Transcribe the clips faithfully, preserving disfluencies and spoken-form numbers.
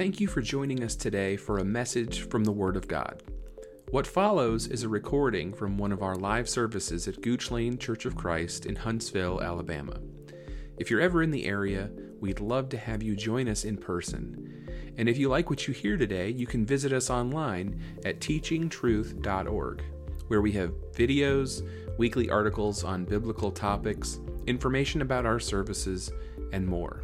Thank you for joining us today for a message from the Word of God. What follows is a recording from one of our live services at Gooch Lane Church of Christ in Huntsville, Alabama. If you're ever in the area, we'd love to have you join us in person. And if you like what you hear today, you can visit us online at teaching truth dot org, where we have videos, weekly articles on biblical topics, information about our services, and more.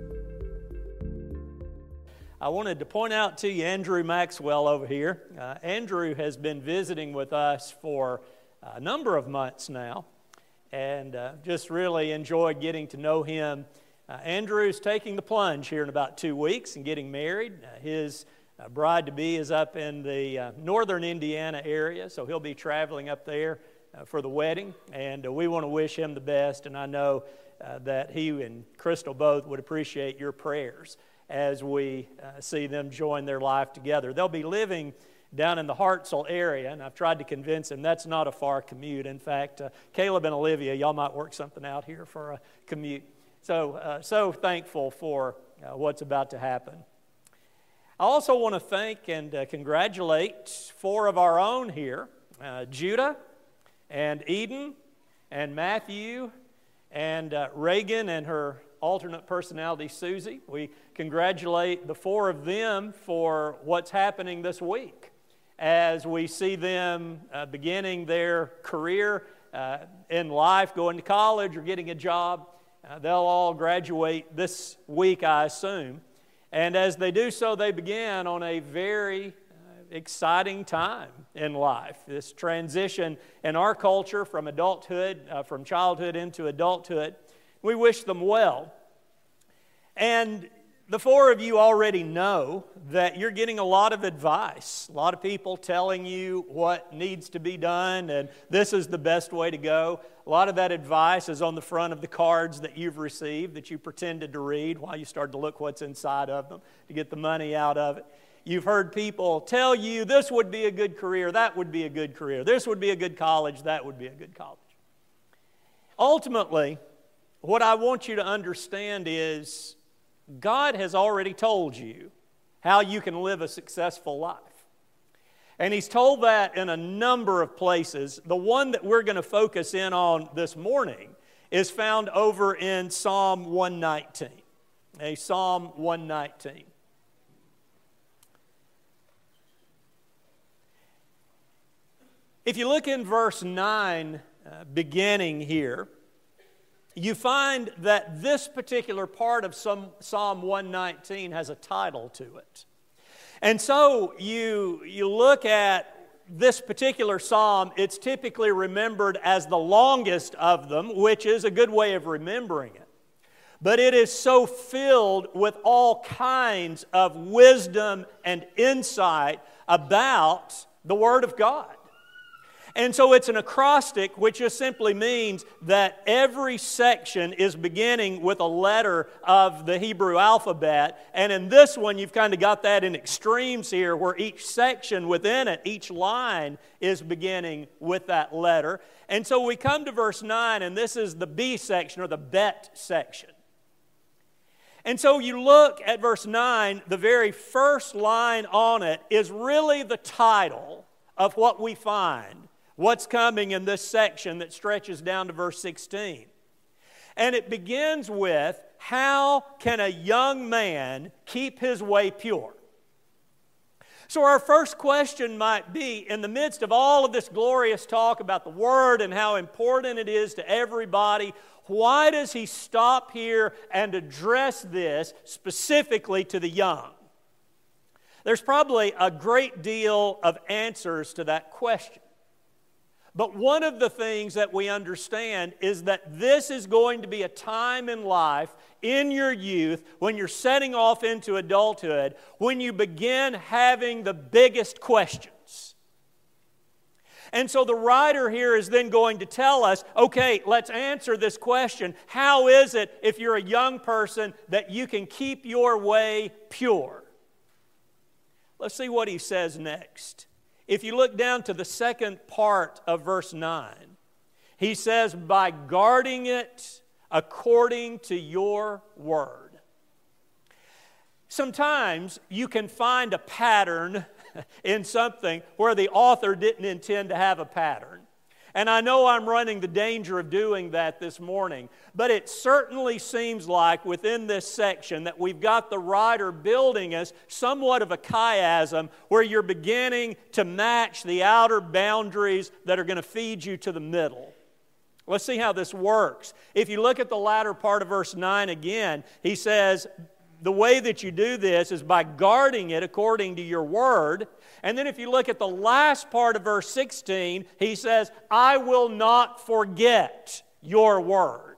I wanted to point out to you Andrew Maxwell over here. Uh, Andrew has been visiting with us for a number of months now, and uh, just really enjoyed getting to know him. Uh, Andrew's taking the plunge here in about two weeks and getting married. Uh, his uh, bride-to-be is up in the uh, northern Indiana area, so he'll be traveling up there uh, for the wedding, and uh, we want to wish him the best, and I know uh, that he and Crystal both would appreciate your prayers as we uh, see them join their life together. They'll be living down in the Hartselle area, and I've tried to convince them that's not a far commute. In fact, uh, Caleb and Olivia, y'all might work something out here for a commute. So, uh, so thankful for uh, what's about to happen. I also want to thank and uh, congratulate four of our own here, uh, Judah and Eden and Matthew and uh, Reagan and her alternate personality, Susie. We congratulate the four of them for what's happening this week as we see them uh, beginning their career uh, in life, going to college or getting a job. Uh, they'll all graduate this week, I assume. And as they do so, they begin on a very uh, exciting time in life. This transition in our culture from adulthood, uh, from childhood into adulthood. We wish them well. And the four of you already know that you're getting a lot of advice. A lot of people telling you what needs to be done and this is the best way to go. A lot of that advice is on the front of the cards that you've received that you pretended to read while you started to look what's inside of them to get the money out of it. You've heard people tell you this would be a good career, that would be a good career, this would be a good college, that would be a good college. Ultimately, what I want you to understand is God has already told you how you can live a successful life. And He's told that in a number of places. The one that we're going to focus in on this morning is found over in Psalm one nineteen. A Psalm one nineteen. If you look in verse nine, uh, beginning here, you find that this particular part of Psalm one nineteen has a title to it. And so you, you look at this particular psalm, it's typically remembered as the longest of them, which is a good way of remembering it. But it is so filled with all kinds of wisdom and insight about the Word of God. And so it's an acrostic, which just simply means that every section is beginning with a letter of the Hebrew alphabet. And in this one, you've kind of got that in extremes here, where each section within it, each line is beginning with that letter. And so we come to verse nine, and this is the B section, or the bet section. And so you look at verse nine, the very first line on it is really the title of what we find. What's coming in this section that stretches down to verse sixteen. And it begins with, how can a young man keep his way pure? So our first question might be, in the midst of all of this glorious talk about the Word and how important it is to everybody, why does he stop here and address this specifically to the young? There's probably a great deal of answers to that question. But one of the things that we understand is that this is going to be a time in life, in your youth, when you're setting off into adulthood, when you begin having the biggest questions. And so the writer here is then going to tell us, okay, let's answer this question. How is it, if you're a young person, that you can keep your way pure? Let's see what he says next. If you look down to the second part of verse nine, he says, by guarding it according to your word. Sometimes you can find a pattern in something where the author didn't intend to have a pattern. And I know I'm running the danger of doing that this morning, but it certainly seems like within this section that we've got the writer building us somewhat of a chiasm where you're beginning to match the outer boundaries that are going to feed you to the middle. Let's see how this works. If you look at the latter part of verse nine again, he says, the way that you do this is by guarding it according to your word. And then if you look at the last part of verse sixteen, he says, I will not forget your word.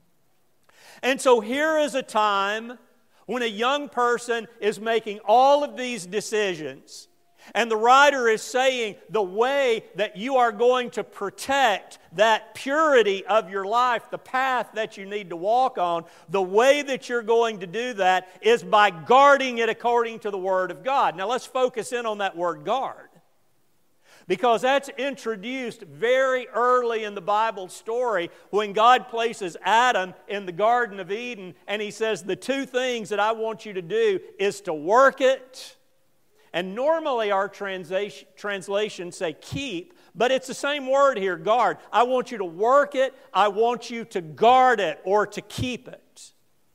And so here is a time when a young person is making all of these decisions. And the writer is saying the way that you are going to protect that purity of your life, the path that you need to walk on, the way that you're going to do that is by guarding it according to the Word of God. Now let's focus in on that word guard, because that's introduced very early in the Bible story when God places Adam in the Garden of Eden and He says, the two things that I want you to do is to work it. And normally our translation, translations say keep, but it's the same word here, guard. I want you to work it, I want you to guard it or to keep it.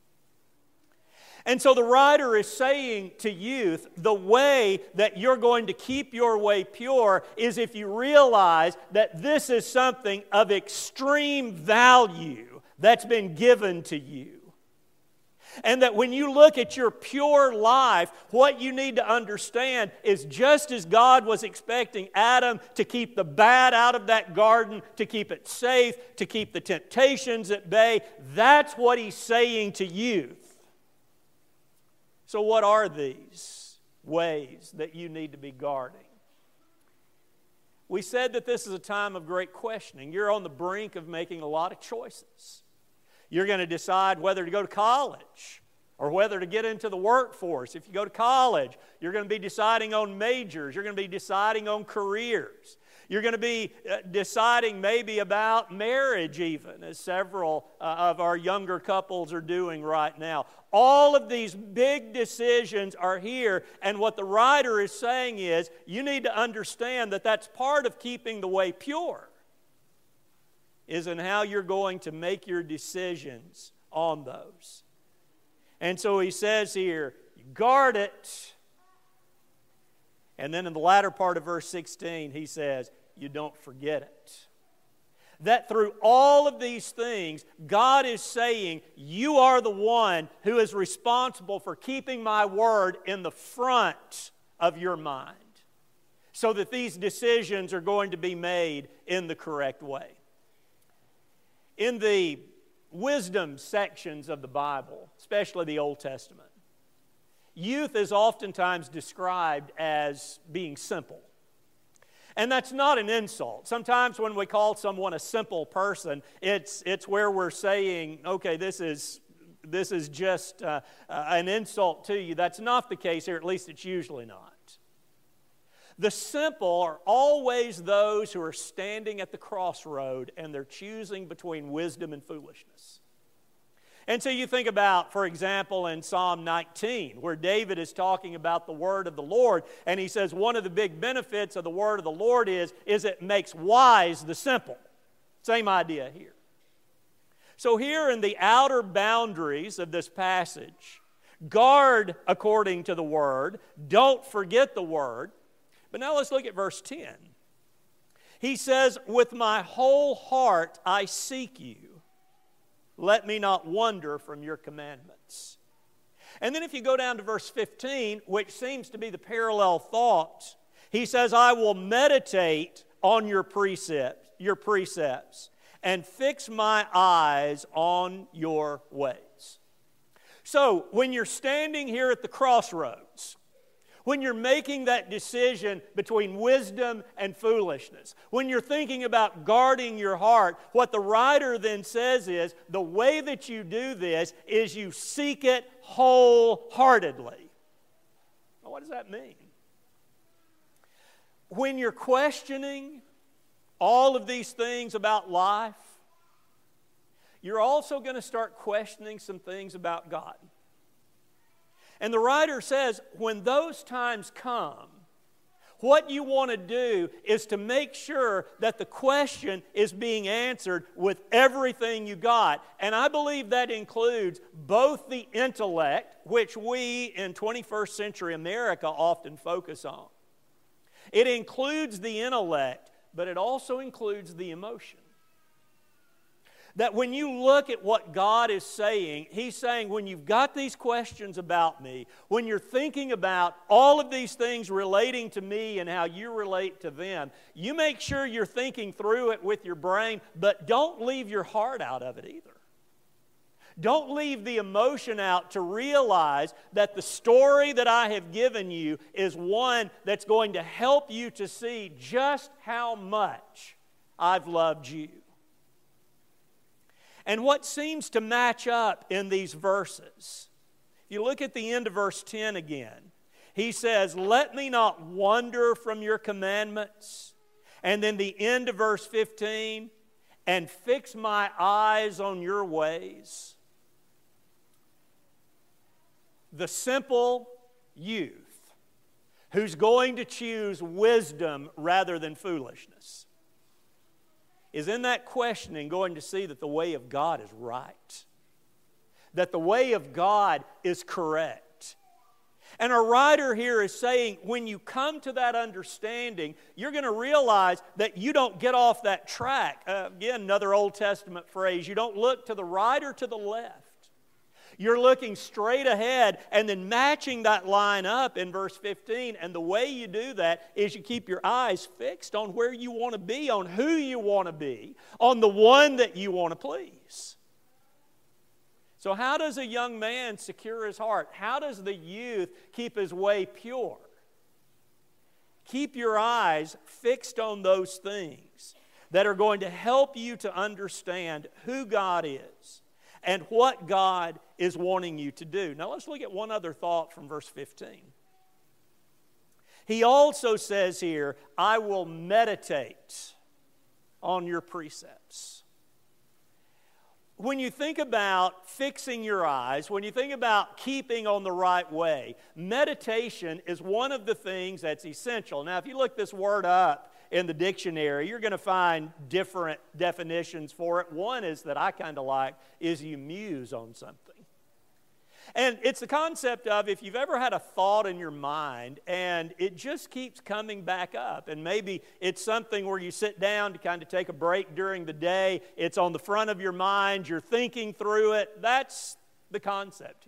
And so the writer is saying to youth, the way that you're going to keep your way pure is if you realize that this is something of extreme value that's been given to you. And that when you look at your pure life, what you need to understand is just as God was expecting Adam to keep the bad out of that garden, to keep it safe, to keep the temptations at bay, that's what He's saying to youth. So what are these ways that you need to be guarding? We said that this is a time of great questioning. You're on the brink of making a lot of choices. You're going to decide whether to go to college or whether to get into the workforce. If you go to college, you're going to be deciding on majors. You're going to be deciding on careers. You're going to be deciding maybe about marriage even, as several uh, of our younger couples are doing right now. All of these big decisions are here, and what the writer is saying is you need to understand that that's part of keeping the way pure, is in how you're going to make your decisions on those. And so he says here, guard it. And then in the latter part of verse sixteen, he says, you don't forget it. That through all of these things, God is saying, you are the one who is responsible for keeping my word in the front of your mind, so that these decisions are going to be made in the correct way. In the wisdom sections of the Bible, especially the Old Testament, youth is oftentimes described as being simple. And that's not an insult. Sometimes when we call someone a simple person, it's, it's where we're saying, okay, this is, this is just uh, uh, an insult to you. That's not the case here, at least it's usually not. The simple are always those who are standing at the crossroad and they're choosing between wisdom and foolishness. And so you think about, for example, in Psalm nineteen, where David is talking about the word of the Lord, and he says one of the big benefits of the word of the Lord is, is it makes wise the simple. Same idea here. So here in the outer boundaries of this passage, guard according to the word, don't forget the word. But now let's look at verse ten. He says, with my whole heart I seek you. Let me not wander from your commandments. And then if you go down to verse fifteen, which seems to be the parallel thought, he says, I will meditate on your precepts, your precepts, and fix my eyes on your ways. So when you're standing here at the crossroads, when you're making that decision between wisdom and foolishness, when you're thinking about guarding your heart, what the writer then says is, the way that you do this is you seek it wholeheartedly. Well, what does that mean? When you're questioning all of these things about life, you're also going to start questioning some things about God. And the writer says, when those times come, what you want to do is to make sure that the question is being answered with everything you got. And I believe that includes both the intellect, which we in twenty-first century America often focus on. It includes the intellect, but it also includes the emotion. That when you look at what God is saying, He's saying, when you've got these questions about me, when you're thinking about all of these things relating to me and how you relate to them, you make sure you're thinking through it with your brain, but don't leave your heart out of it either. Don't leave the emotion out to realize that the story that I have given you is one that's going to help you to see just how much I've loved you. And what seems to match up in these verses, if you look at the end of verse ten again, he says, let me not wander from your commandments. And then the end of verse fifteen, and fix my eyes on your ways. The simple youth who's going to choose wisdom rather than foolishness is in that questioning going to see that the way of God is right, that the way of God is correct. And our writer here is saying, when you come to that understanding, you're going to realize that you don't get off that track. Uh, again, another Old Testament phrase, you don't look to the right or to the left. You're looking straight ahead and then matching that line up in verse fifteen. And the way you do that is you keep your eyes fixed on where you want to be, on who you want to be, on the one that you want to please. So how does a young man secure his heart? How does the youth keep his way pure? Keep your eyes fixed on those things that are going to help you to understand who God is and what God is wanting you to do. Now let's look at one other thought from verse fifteen. He also says here, I will meditate on your precepts. When you think about fixing your eyes, when you think about keeping on the right way, meditation is one of the things that's essential. Now, if you look this word up in the dictionary, you're going to find different definitions for it. One is that I kind of like is you muse on something. And it's the concept of if you've ever had a thought in your mind and it just keeps coming back up, and maybe it's something where you sit down to kind of take a break during the day, it's on the front of your mind, you're thinking through it, that's the concept here.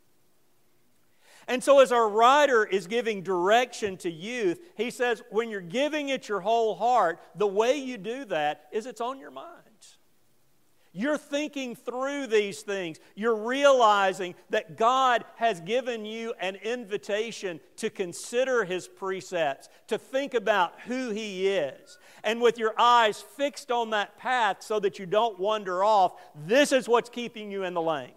And so as our writer is giving direction to youth, he says when you're giving it your whole heart, the way you do that is it's on your mind. You're thinking through these things. You're realizing that God has given you an invitation to consider His precepts, to think about who He is. And with your eyes fixed on that path so that you don't wander off, this is what's keeping you in the lane.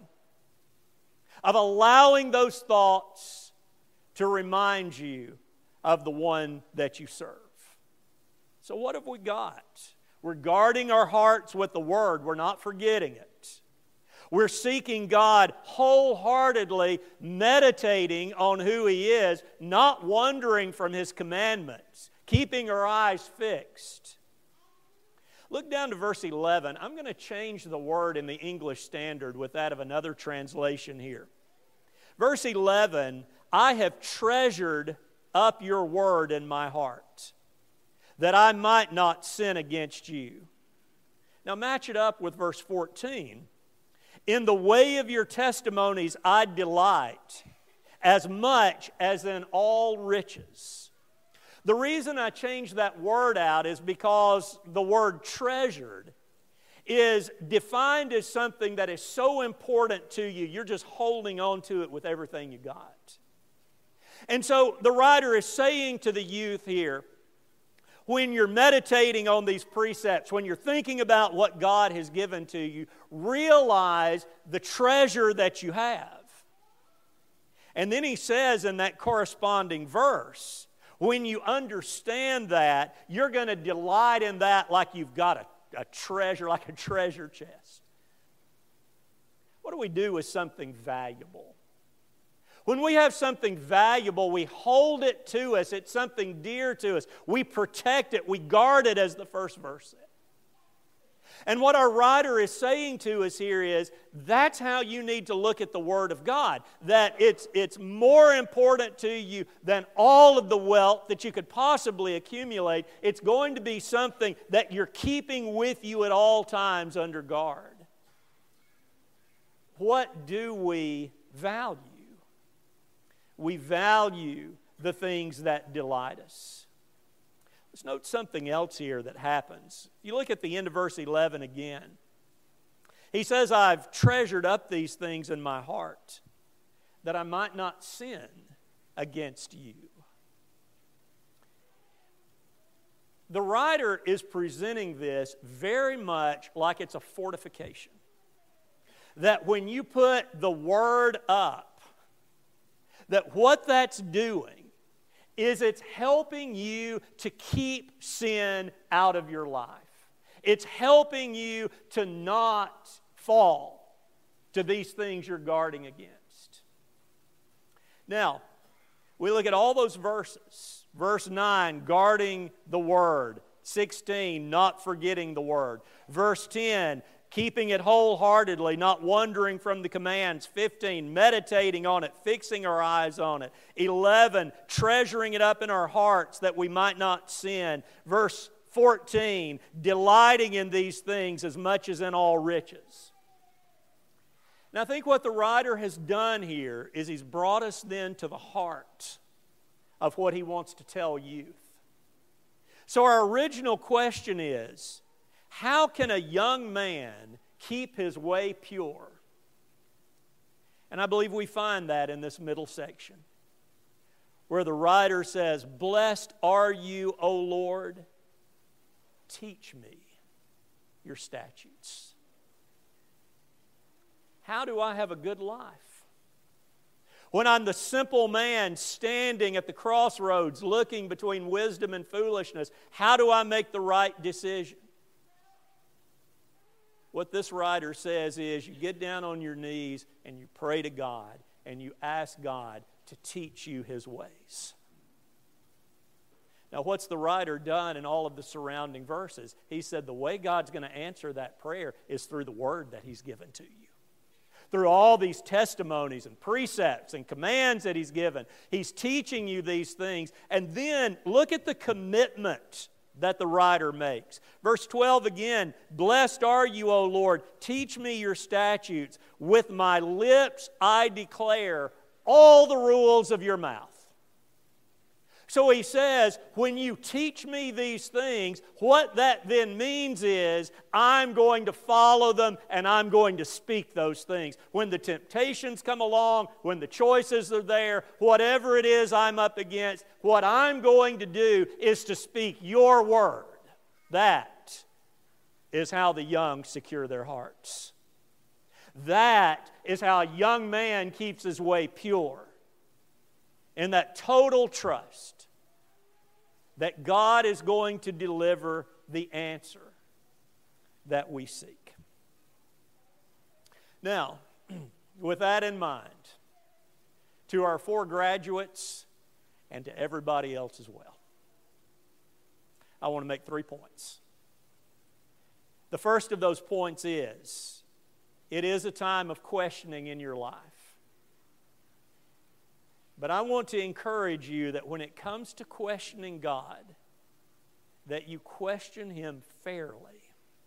Of allowing those thoughts to remind you of the one that you serve. So what have we got? We're guarding our hearts with the Word. We're not forgetting it. We're seeking God wholeheartedly, meditating on who He is, not wandering from His commandments, keeping our eyes fixed. Look down to verse eleven. I'm going to change the word in the English Standard with that of another translation here. Verse eleven, I have treasured up your word in my heart, that I might not sin against you. Now match it up with verse fourteen. In the way of your testimonies I delight, as much as in all riches. The reason I changed that word out is because the word treasured is defined as something that is so important to you, you're just holding on to it with everything you got. And so the writer is saying to the youth here, when you're meditating on these precepts, when you're thinking about what God has given to you, realize the treasure that you have. And then he says in that corresponding verse, when you understand that, you're going to delight in that like you've got a, a treasure, like a treasure chest. What do we do with something valuable? When we have something valuable, we hold it to us. It's something dear to us. We protect it. We guard it, as the first verse said. And what our writer is saying to us here is, that's how you need to look at the Word of God. That it's, it's more important to you than all of the wealth that you could possibly accumulate. It's going to be something that you're keeping with you at all times under guard. What do we value? We value the things that delight us. Let's note something else here that happens. If you look at the end of verse eleven again, he says, I've treasured up these things in my heart that I might not sin against you. The writer is presenting this very much like it's a fortification. That when you put the Word up, that what that's doing is it's helping you to keep sin out of your life. It's helping you to not fall to these things you're guarding against. Now, we look at all those verses. Verse nine, guarding the Word. sixteen, not forgetting the Word. Verse ten, keeping it wholeheartedly, not wandering from the commands. fifteen, meditating on it, fixing our eyes on it. eleven, treasuring it up in our hearts that we might not sin. Verse fourteen, delighting in these things as much as in all riches. Now I think what the writer has done here is he's brought us then to the heart of what he wants to tell youth. So our original question is, how can a young man keep his way pure? And I believe we find that in this middle section, where the writer says, blessed are you, O Lord, teach me your statutes. How do I have a good life? When I'm the simple man standing at the crossroads looking between wisdom and foolishness, how do I make the right decision? What this writer says is you get down on your knees and you pray to God and you ask God to teach you His ways. Now, what's the writer done in all of the surrounding verses? He said the way God's going to answer that prayer is through the Word that He's given to you. Through all these testimonies and precepts and commands that He's given, He's teaching you these things. And then look at the commitment that the writer makes. Verse twelve again, blessed are you, O Lord, teach me your statutes. With my lips I declare all the rules of your mouth. So he says, when you teach me these things, what that then means is I'm going to follow them and I'm going to speak those things. When the temptations come along, when the choices are there, whatever it is I'm up against, what I'm going to do is to speak your word. That is how the young secure their hearts. That is how a young man keeps his way pure. In that total trust that God is going to deliver the answer that we seek. Now, with that in mind, to our four graduates and to everybody else as well, I want to make three points. The first of those points is, it is a time of questioning in your life. But I want to encourage you that when it comes to questioning God, that you question Him fairly.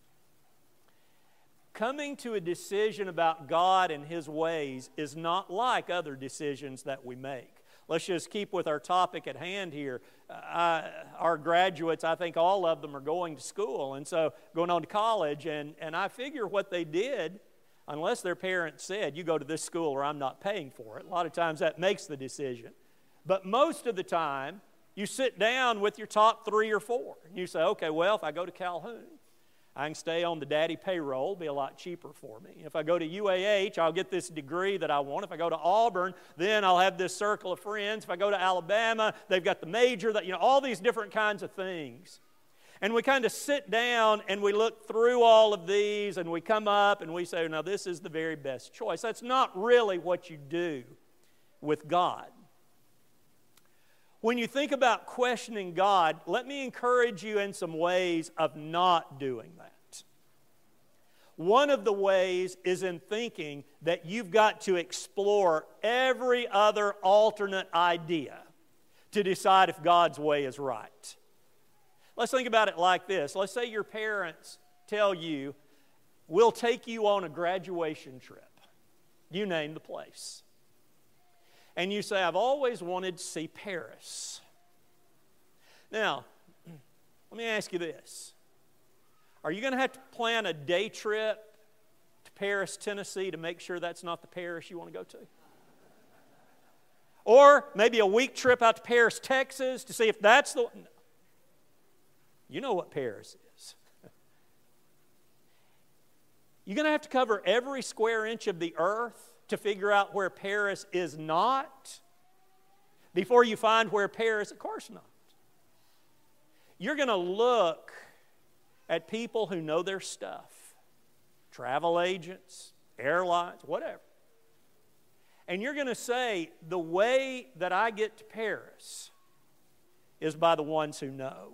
Coming to a decision about God and His ways is not like other decisions that we make. Let's just keep with our topic at hand here. Uh, our graduates, I think all of them are going to school, and so going on to college, and, and I figure what they did, unless their parents said, you go to this school or I'm not paying for it. A lot of times that makes the decision. But most of the time, you sit down with your top three or four. And you say, okay, well, if I go to Calhoun, I can stay on the daddy payroll, be a lot cheaper for me. If I go to U A H, I'll get this degree that I want. If I go to Auburn, then I'll have this circle of friends. If I go to Alabama, they've got the major, that you know, all these different kinds of things. And we kind of sit down and we look through all of these and we come up and we say, now this is the very best choice. That's not really what you do with God. When you think about questioning God, let me encourage you in some ways of not doing that. One of the ways is in thinking that you've got to explore every other alternate idea to decide if God's way is right. Let's think about it like this. Let's say your parents tell you, we'll take you on a graduation trip. You name the place. And you say, I've always wanted to see Paris. Now, let me ask you this. Are you going to have to plan a day trip to Paris, Tennessee to make sure that's not the Paris you want to go to? Or maybe a week trip out to Paris, Texas to see if that's the one? You know what Paris is. You're going to have to cover every square inch of the earth to figure out where Paris is not before you find where Paris, of course not. You're going to look at people who know their stuff, travel agents, airlines, whatever. And you're going to say, the way that I get to Paris is by the ones who know.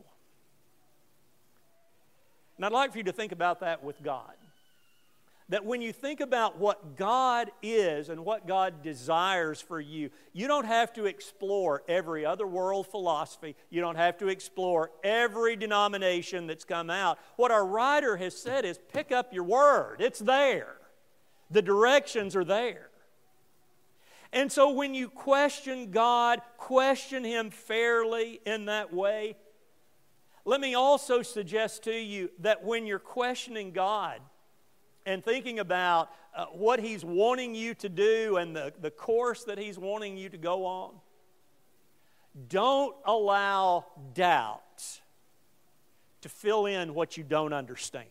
And I'd like for you to think about that with God. That when you think about what God is and what God desires for you, you don't have to explore every other world philosophy. You don't have to explore every denomination that's come out. What our writer has said is pick up your word. It's there. The directions are there. And so when you question God, question Him fairly in that way. Let me also suggest to you that when you're questioning God, and thinking about uh, what He's wanting you to do and the, the course that He's wanting you to go on, don't allow doubt to fill in what you don't understand.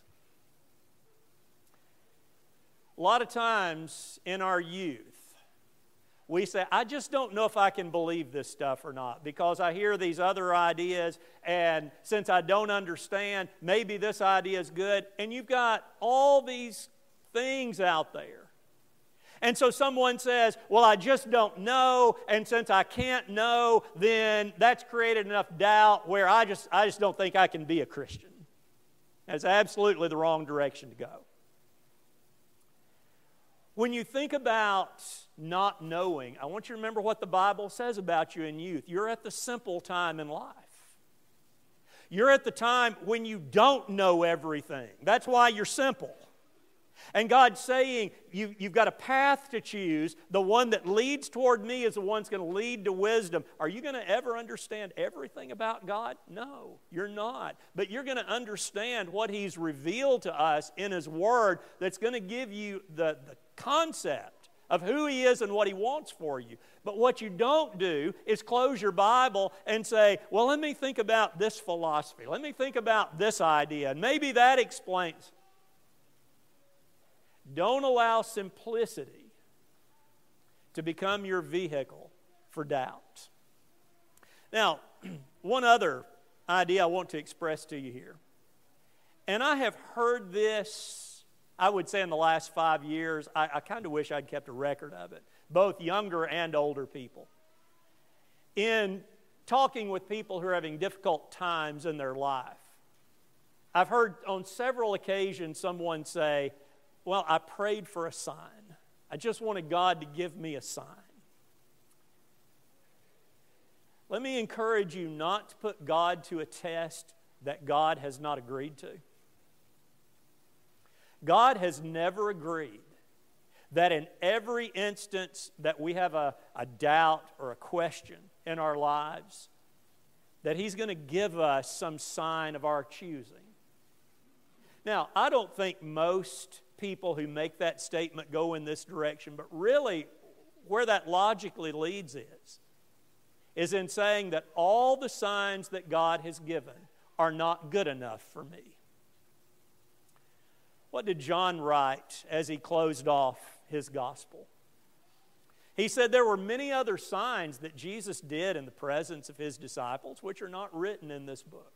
A lot of times in our youth, we say, I just don't know if I can believe this stuff or not because I hear these other ideas, and since I don't understand, maybe this idea is good. And you've got all these things out there. And so someone says, well, I just don't know, and since I can't know, then that's created enough doubt where I just, I just don't think I can be a Christian. That's absolutely the wrong direction to go. When you think about not knowing, I want you to remember what the Bible says about you in youth. You're at the simple time in life. You're at the time when you don't know everything. That's why you're simple. And God's saying, you, you've got a path to choose. The one that leads toward me is the one that's going to lead to wisdom. Are you going to ever understand everything about God? No, you're not. But you're going to understand what He's revealed to us in His Word that's going to give you the, the concept of who He is and what He wants for you. But what you don't do is close your Bible and say, well, let me think about this philosophy. Let me think about this idea. And maybe that explains. Don't allow simplicity to become your vehicle for doubt. Now, one other idea I want to express to you here. And I have heard this, I would say in the last five years. I, I kind of wish I'd kept a record of it, both younger and older people. In talking with people who are having difficult times in their life, I've heard on several occasions someone say, well, I prayed for a sign. I just wanted God to give me a sign. Let me encourage you not to put God to a test that God has not agreed to. God has never agreed that in every instance that we have a, a doubt or a question in our lives, that He's going to give us some sign of our choosing. Now, I don't think most people who make that statement go in this direction, but really where that logically leads is, is in saying that all the signs that God has given are not good enough for me. What did John write as he closed off his gospel? He said there were many other signs that Jesus did in the presence of His disciples, which are not written in this book.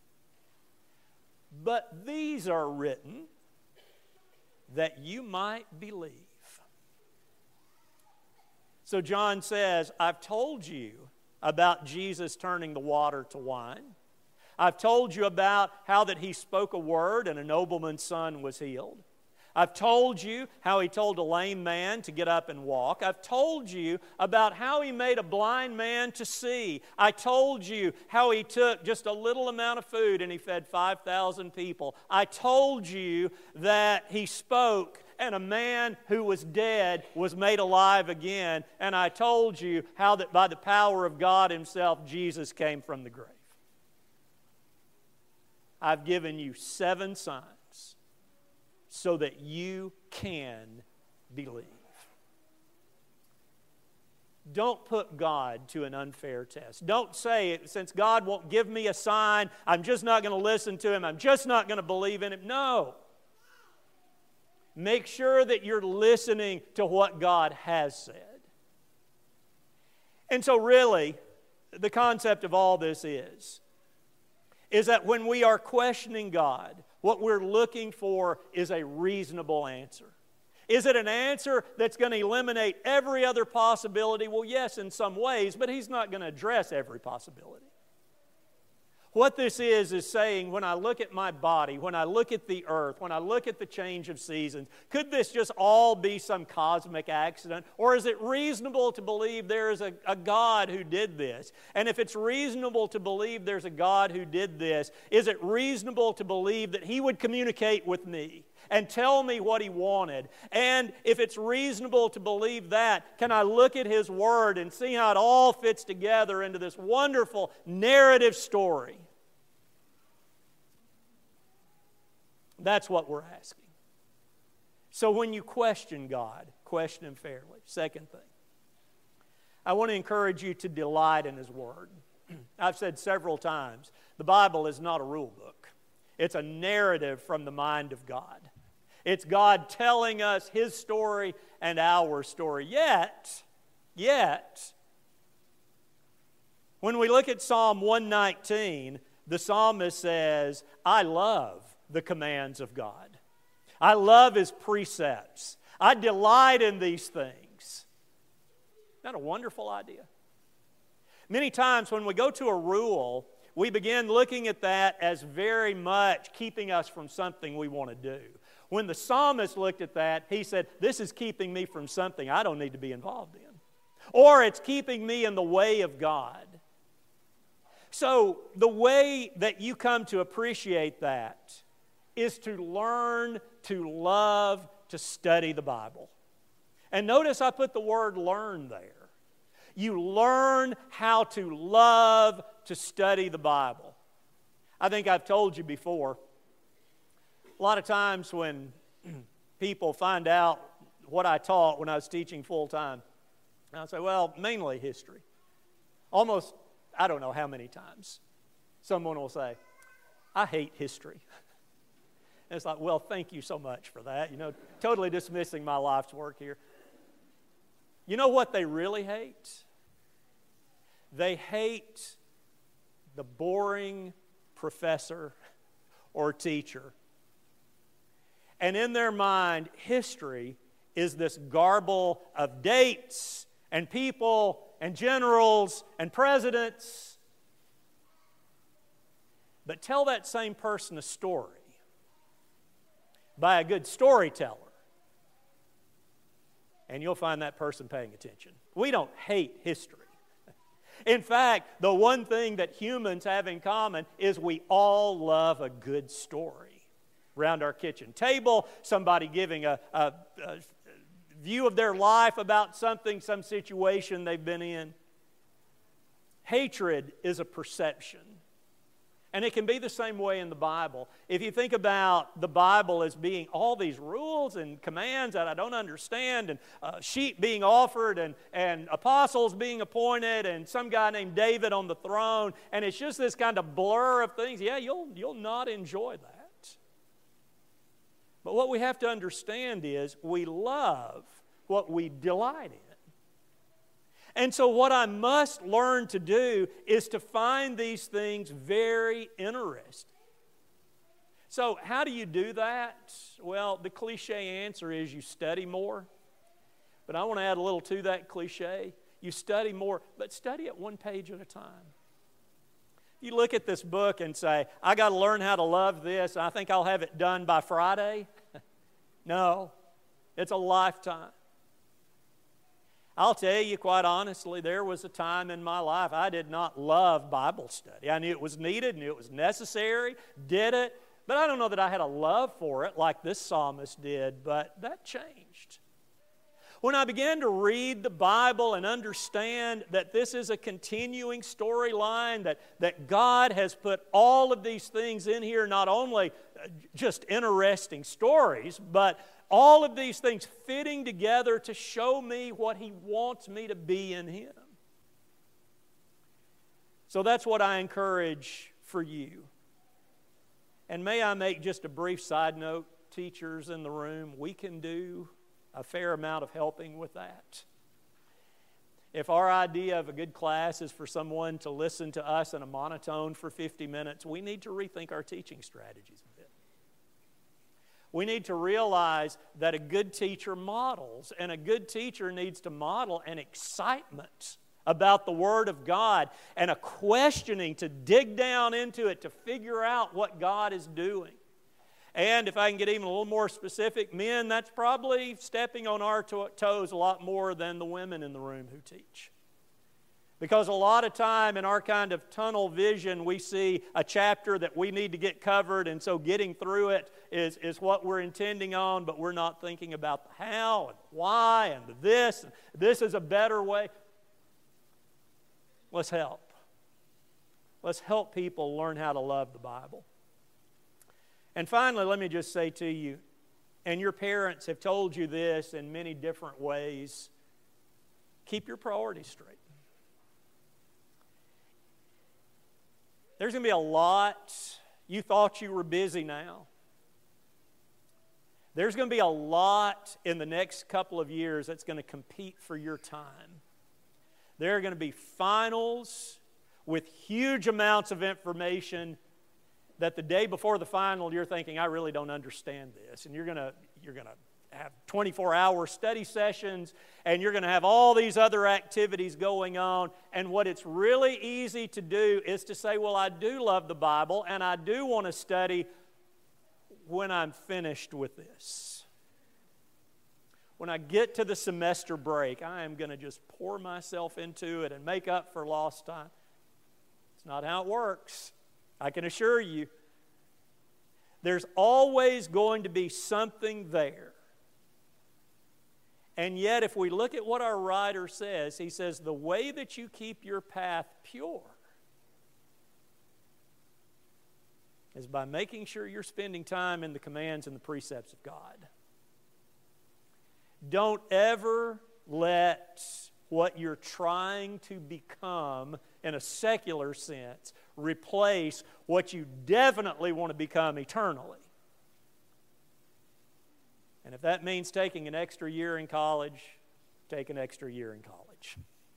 But these are written that you might believe. So John says, I've told you about Jesus turning the water to wine. I've told you about how that he spoke a word and a nobleman's son was healed. I've told you how he told a lame man to get up and walk. I've told you about how he made a blind man to see. I told you how he took just a little amount of food and he fed five thousand people. I told you that he spoke and a man who was dead was made alive again. And I told you how that by the power of God himself, Jesus came from the grave. I've given you seven signs so that you can believe. Don't put God to an unfair test. Don't say, since God won't give me a sign, I'm just not going to listen to him, I'm just not going to believe in him. No. Make sure that you're listening to what God has said. And so really, the concept of all this is, is that when we are questioning God, what we're looking for is a reasonable answer. Is it an answer that's going to eliminate every other possibility? Well, yes, in some ways, but he's not going to address every possibility. What this is, is saying, when I look at my body, when I look at the earth, when I look at the change of seasons, could this just all be some cosmic accident? Or is it reasonable to believe there is a, a God who did this? And if it's reasonable to believe there's a God who did this, is it reasonable to believe that he would communicate with me and tell me what he wanted? And if it's reasonable to believe that, can I look at his word and see how it all fits together into this wonderful narrative story? That's what we're asking. So when you question God, question him fairly. Second thing, I want to encourage you to delight in his word. I've said several times, the Bible is not a rule book. It's a narrative from the mind of God. It's God telling us his story and our story. Yet, yet, when we look at Psalm one nineteen, the psalmist says, I love the commands of God. I love his precepts. I delight in these things. Isn't that a wonderful idea? Many times when we go to a rule, we begin looking at that as very much keeping us from something we want to do. When the psalmist looked at that, he said, this is keeping me from something I don't need to be involved in. Or it's keeping me in the way of God. So the way that you come to appreciate that is to learn to love to study the Bible. And notice I put the word learn there. You learn how to love to study the Bible. I think I've told you before, a lot of times when people find out what I taught when I was teaching full time, I'll say, well, mainly history. Almost, I don't know how many times, someone will say, I hate history. And it's like, well, thank you so much for that. You know, totally dismissing my life's work here. You know what they really hate? They hate the boring professor or teacher. And in their mind, history is this garble of dates and people and generals and presidents. But tell that same person a story by a good storyteller, and you'll find that person paying attention. We don't hate history. In fact, the one thing that humans have in common is we all love a good story. Around our kitchen table, somebody giving a, a, a view of their life about something, some situation they've been in. Hatred is a perception. And it can be the same way in the Bible. If you think about the Bible as being all these rules and commands that I don't understand, and uh, sheep being offered, and, and apostles being appointed, and some guy named David on the throne, and it's just this kind of blur of things, yeah, you'll, you'll not enjoy that. But what we have to understand is we love what we delight in. And so what I must learn to do is to find these things very interesting. So how do you do that? Well, the cliche answer is you study more. But I want to add a little to that cliche. You study more, but study it one page at a time. You look at this book and say, I got to learn how to love this. I think I'll have it done by Friday. No, it's a lifetime. I'll tell you quite honestly, there was a time in my life I did not love Bible study. I knew it was needed, knew it was necessary, did it, but I don't know that I had a love for it like this psalmist did, but that changed. When I began to read the Bible and understand that this is a continuing storyline, that, that God has put all of these things in here, not only just interesting stories, but all of these things fitting together to show me what He wants me to be in Him. So that's what I encourage for you. And may I make just a brief side note, teachers in the room, we can do a fair amount of helping with that. If our idea of a good class is for someone to listen to us in a monotone for fifty minutes, we need to rethink our teaching strategies a bit. We need to realize that a good teacher models, and a good teacher needs to model an excitement about the Word of God and a questioning to dig down into it to figure out what God is doing. And if I can get even a little more specific, men, that's probably stepping on our to- toes a lot more than the women in the room who teach. Because a lot of time in our kind of tunnel vision, we see a chapter that we need to get covered, and so getting through it is, is what we're intending on, but we're not thinking about the how and why and the this. And this is a better way. Let's help. Let's help people learn how to love the Bible. And finally, let me just say to you, and your parents have told you this in many different ways, keep your priorities straight. There's going to be a lot. You thought you were busy now. There's going to be a lot in the next couple of years that's going to compete for your time. There are going to be finals with huge amounts of information that the day before the final you're thinking, I really don't understand this. And you're going to, you're going to have twenty-four hour study sessions, and you're going to have all these other activities going on. And what it's really easy to do is to say, well, I do love the Bible, and I do want to study when I'm finished with this. When I get to the semester break, I am going to just pour myself into it and make up for lost time. It's not how it works. I can assure you, there's always going to be something there. And yet, if we look at what our writer says, he says, the way that you keep your path pure is by making sure you're spending time in the commands and the precepts of God. Don't ever let what you're trying to become in a secular sense replace what you definitely want to become eternally. And if that means taking an extra year in college, take an extra year in college.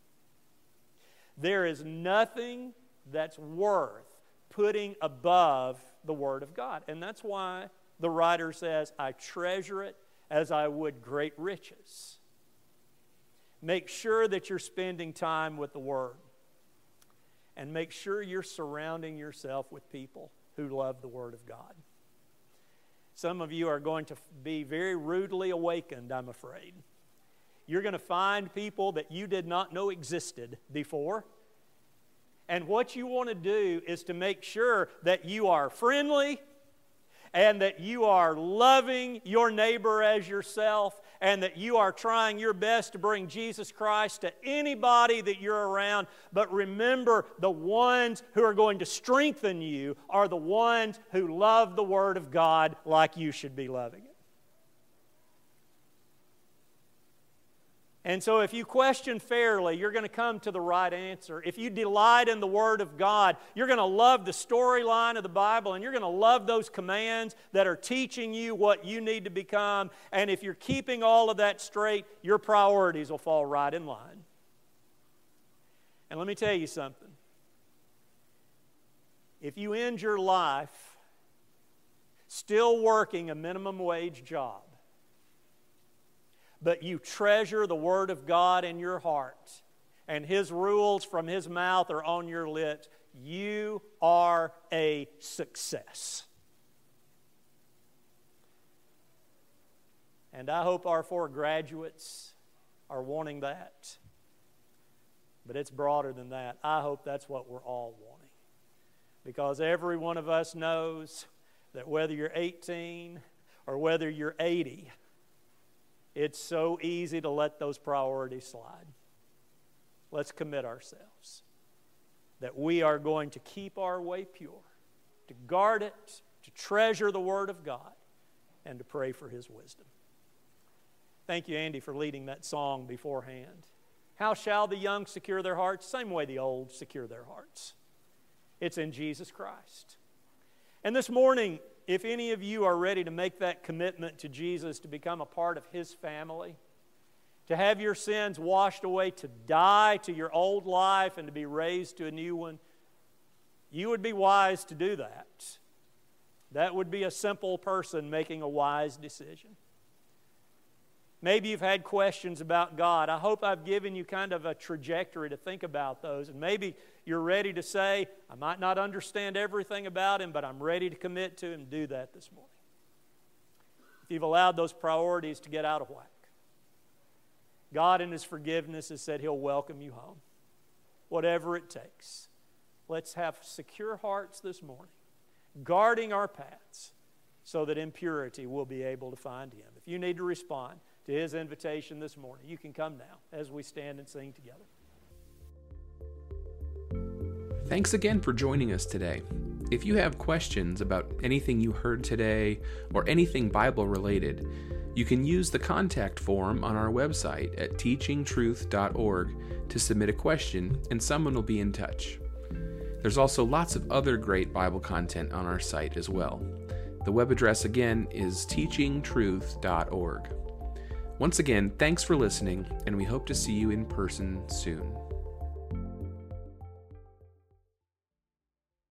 There is nothing that's worth putting above the Word of God. And that's why the writer says, I treasure it as I would great riches. Make sure that you're spending time with the Word. And make sure you're surrounding yourself with people who love the Word of God. Some of you are going to be very rudely awakened, I'm afraid. You're going to find people that you did not know existed before. And what you want to do is to make sure that you are friendly and that you are loving your neighbor as yourself, and that you are trying your best to bring Jesus Christ to anybody that you're around. But remember, the ones who are going to strengthen you are the ones who love the Word of God like you should be loving it. And so if you question fairly, you're going to come to the right answer. If you delight in the Word of God, you're going to love the storyline of the Bible, and you're going to love those commands that are teaching you what you need to become. And if you're keeping all of that straight, your priorities will fall right in line. And let me tell you something. If you end your life still working a minimum wage job, but you treasure the Word of God in your heart, and His rules from His mouth are on your lips, you are a success. And I hope our four graduates are wanting that. But it's broader than that. I hope that's what we're all wanting. Because every one of us knows that whether you're eighteen or whether you're eighty, it's so easy to let those priorities slide. Let's commit ourselves that we are going to keep our way pure, to guard it, to treasure the Word of God, and to pray for His wisdom. Thank you, Andy, for leading that song beforehand. How shall the young secure their hearts? Same way the old secure their hearts. It's in Jesus Christ. And this morning, if any of you are ready to make that commitment to Jesus to become a part of His family, to have your sins washed away, to die to your old life and to be raised to a new one, you would be wise to do that. That would be a simple person making a wise decision. Maybe you've had questions about God. I hope I've given you kind of a trajectory to think about those. And maybe you're ready to say, I might not understand everything about Him, but I'm ready to commit to Him. Do that this morning. If you've allowed those priorities to get out of whack, God in His forgiveness has said He'll welcome you home. Whatever it takes. Let's have secure hearts this morning, guarding our paths so that impurity will be able to find Him. If you need to respond to His invitation this morning, you can come now as we stand and sing together. Thanks again for joining us today. If you have questions about anything you heard today or anything Bible related, you can use the contact form on our website at teaching truth dot org to submit a question, and someone will be in touch. There's also lots of other great Bible content on our site as well. The web address again is teaching truth dot org. Once again, thanks for listening, and we hope to see you in person soon.